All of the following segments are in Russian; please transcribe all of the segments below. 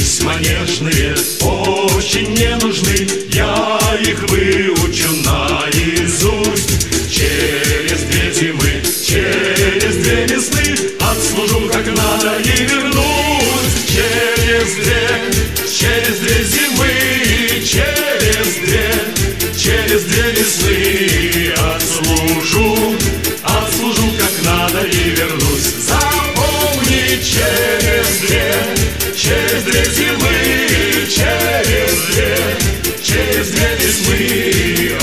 Письма нежные очень не нужны, я их выучу наизусть. Через 2 зимы, через 2 весны отслужу как надо и вернусь. Через 2 зимы, через 2 весны отслужу как надо и вернусь. Запомни, через 2 зимы, через 2 весны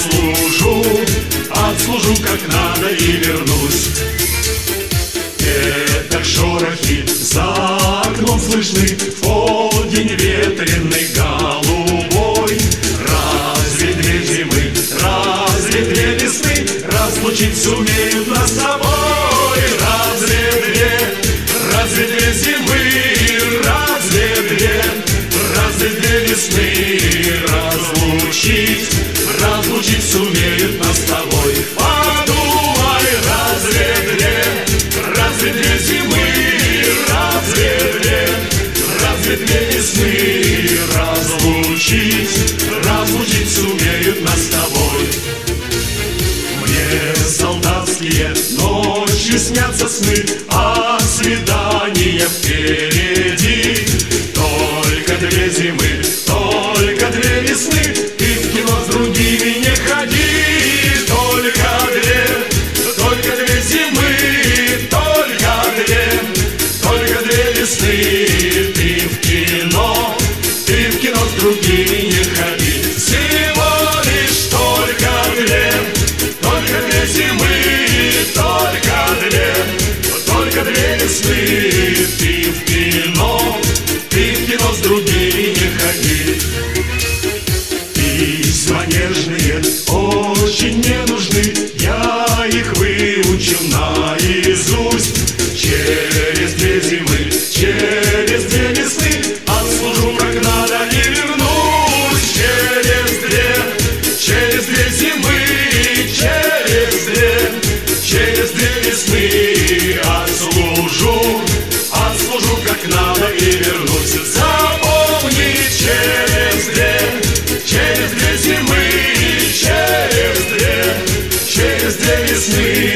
отслужу как надо и вернусь. Это шорохи за окном слышны в полдень ветреный голубой. Разве 2 зимы, разве 2 весны разлучить сумеют нас с тобой? Разве 2 зимы, разве 2 весны разлучить сумеют нас с тобой? Подумай, разве 2 зимы, разве 2 весны разлучить сумеют нас с тобой? Мне солдатские ночью снятся сны, а свидания впереди. Только 2 зимы, только 2 весны, ты в кино с другими не ходи. Только 2 зимы, только 2 весны, ты в кино с другими не ходи. Всего лишь только 2 зимы, только 2 весны, ты в кино с другими не ходи. Письма нежные очень не нужны, я их выучу наизусть. Через 2 зимы, через 2 весны отслужу как надо и вернусь. Через 2 зимы, через 2 весны отслужу как надо и вернусь. Запомни, через 2 зимы, через 2 весны